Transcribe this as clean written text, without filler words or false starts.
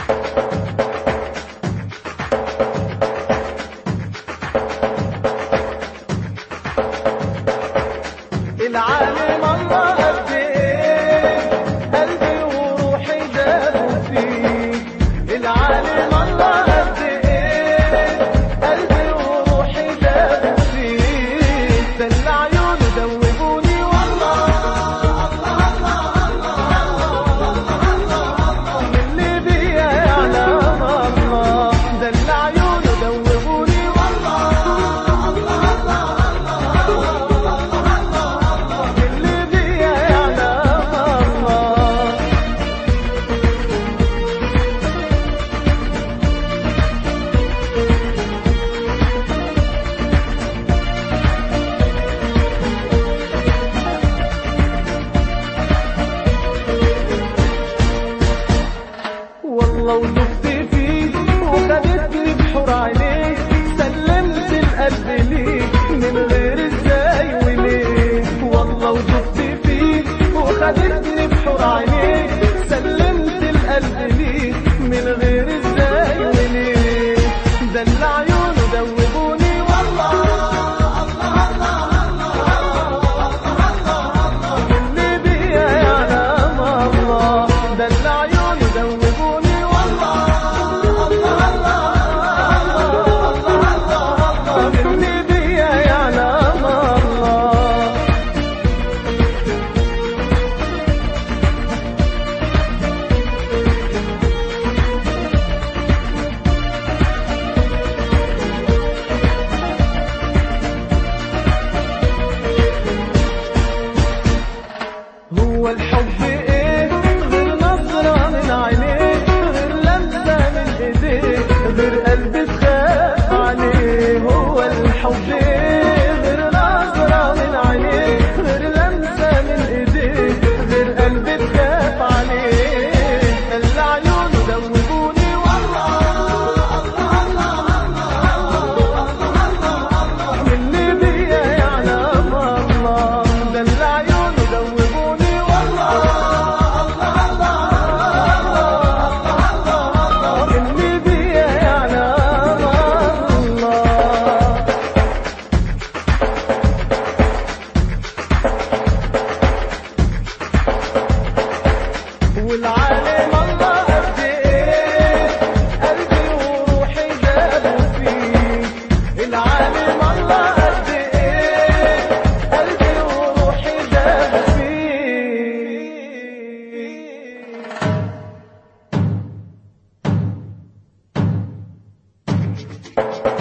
العالم الله قد ايه قلبي وروحي دابوا فيه. العالم الله قد ايه قلبي وروحي دابوا فيه. دل عيونه دوبوني والله اللي بيا يعلم الله. دل عيونه دوبوني والله ودفت فيه وخدتني بحور عينيه. سلمت القلب ليه من غير ازاي وليه. والله ودفت فيه وخدتني بحور عينيه. سلمت القلب ليه من غير ازاي وليه. دل عيونه دوبوني والله اللي بيا يعلم الله. دل عيونه دوبوني اللي بيا يعلم الله. هو الحب ايه غير نظرة من عينيه، غير لمسة من ايديه، غير قلب تخاف عليه. هو الحب ايه غير نظرة من عينيه، غير لمسة من ايديه، غير قلب تخاف عليه. دل عيونه دوبوني والله اللي بيا يعلم الله. دل عيونه دوبوني اللي بيا يعلم الله. والعالم الله قد ايه قلبي وروحي دابوا فيه. العالم الله قد ايه قلبي وروحي دابوا فيه.